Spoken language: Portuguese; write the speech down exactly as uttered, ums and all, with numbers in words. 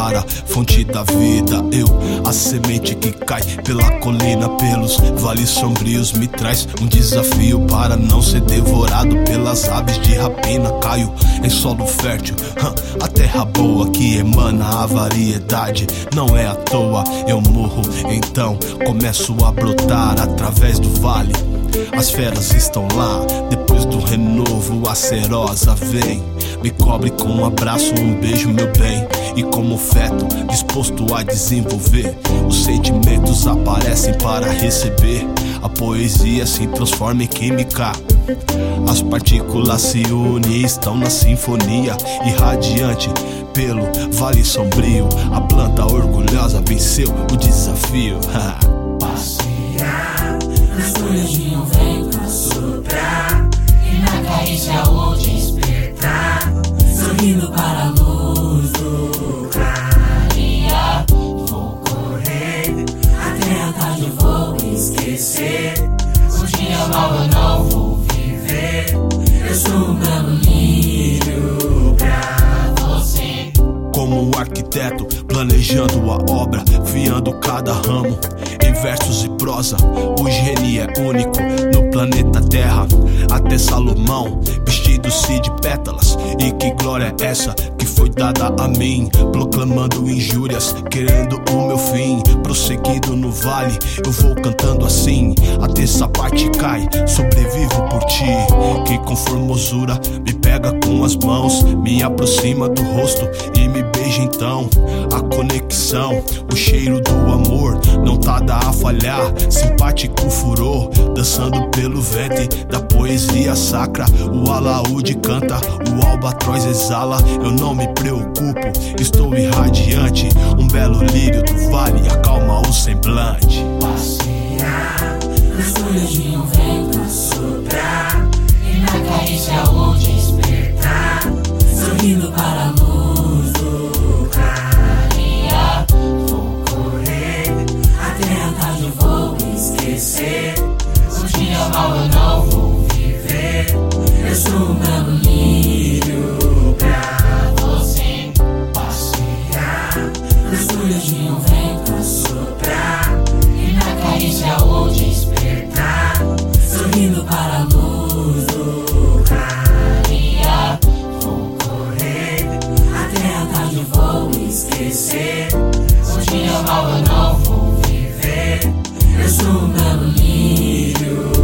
para a fonte da vida. Eu, a semente que cai pela colina, pelos vales sombrios, me traz um desafio para não ser devorado pelas aves de rapina. Caio em solo fértil, a terra boa que emana a variedade. Não é à toa, eu morro, então começo a brotar através do vale. As feras estão lá, depois do renovo a serosa vem. Me cobre com um abraço, um beijo, meu bem. E como feto, disposto a desenvolver, os sentimentos aparecem para receber. A poesia se transforma em química. As partículas se unem e estão na sinfonia. Irradiante pelo vale sombrio, a planta orgulhosa venceu o desafio. Passear nas folhas de um vento a soprar, e na carícia o despertar, sorrindo para a luz do clarear. Vou correr até a tarde, vou esquecer o dia mal, eu não vou viver. Eu sou um belo lírio pra você. Como arquiteto, planejando a obra, viando cada ramo em versos e prosa. O gênio é único no planeta Terra. Até Salomão vestido-se de pétalas. E que glória é essa que foi dada a mim, proclamando injúrias, querendo o meu fim. Prosseguindo no vale, eu vou cantando assim, até essa parte cai, sobrevivo por ti. Que com formosura me pega com as mãos, me aproxima do rosto e me beija então. A conexão, o cheiro do amor não tarda a falhar. Simpático furor, dançando pelo ventre da poesia sacra. O alaúde canta, o albatroz exala. Eu não me preocupo, estou irradiante. Um belo lírio do vale acalma o semblante. Passear nas folhas de um vento a soprar, e na carícia o despertar, sorrindo para a luz do clarear. Vou correr até a tarde, vou esquecer o dia mal, eu não vou viver. Eu sou um belo lírio pra você. Passear nas folhas de um vento a soprar, e na carícia o despertar, sorrindo para a luz do clarear. Vou correr até a tarde, vou esquecer o dia mal, eu não vou viver. Eu sou um belo lírio